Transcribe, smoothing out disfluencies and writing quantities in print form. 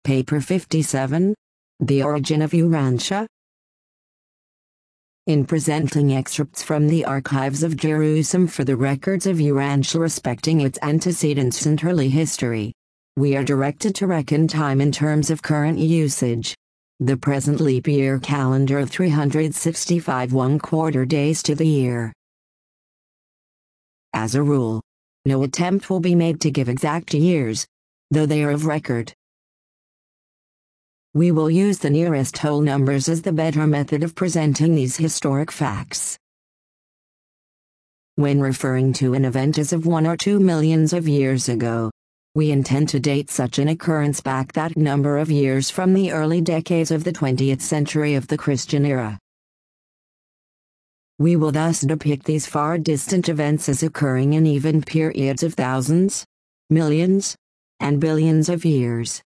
Paper 57. The Origin of Urantia. In presenting excerpts from the archives of Jerusalem for the records of Urantia respecting its antecedents and early history, we are directed to reckon time in terms of current usage. The present leap year calendar of 365 1/4 days to the year. As a rule, no attempt will be made to give exact years, though they are of record. We will use the nearest whole numbers as the better method of presenting these historic facts. When referring to an event as of 1 or 2 millions of years ago, we intend to date such an occurrence back that number of years from the early decades of the 20th century of the Christian era. We will thus depict these far distant events as occurring in even periods of thousands, millions, and billions of years.